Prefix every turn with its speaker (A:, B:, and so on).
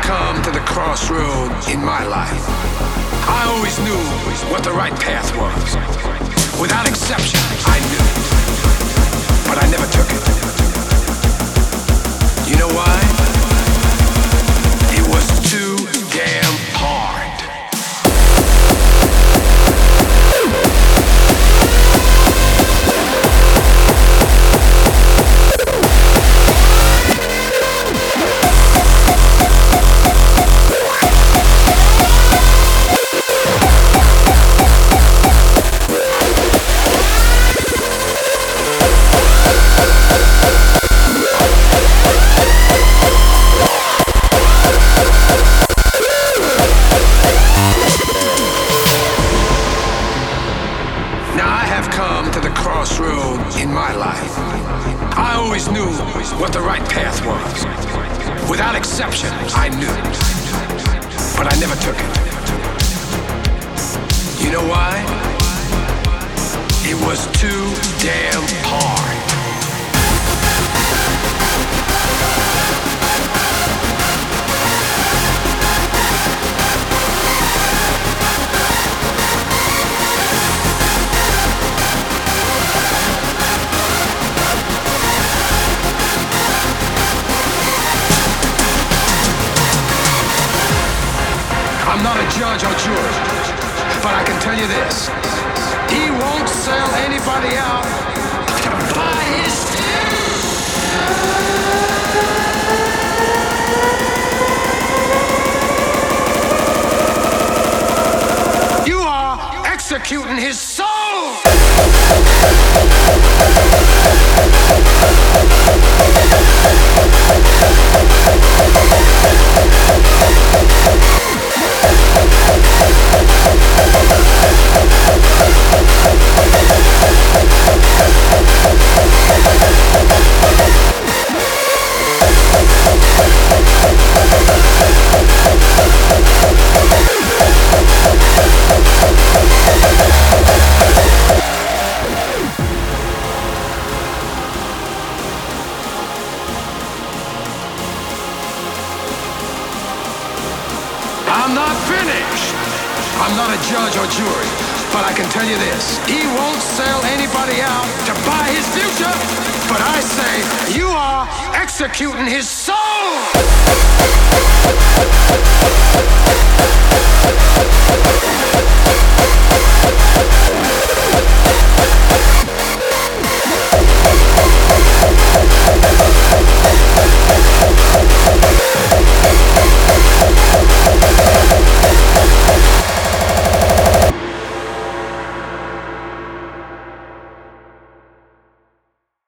A: come to the crossroad in my life. I always knew what the right path was. Without exception, I knew. But I never took it. You know why? It was too damn hard. Crossroad in my life. I always knew what the right path was. Without exception, I knew. But I never took it. You know why? It was too damn hard. I'm not a judge or jury, but I can tell you this. He won't sell anybody out to buy his You are executing his soul! I'm not finished. I'm not a judge or jury, but I can tell you this. He won't sell anybody out to buy his future, but I say you are executing his soul!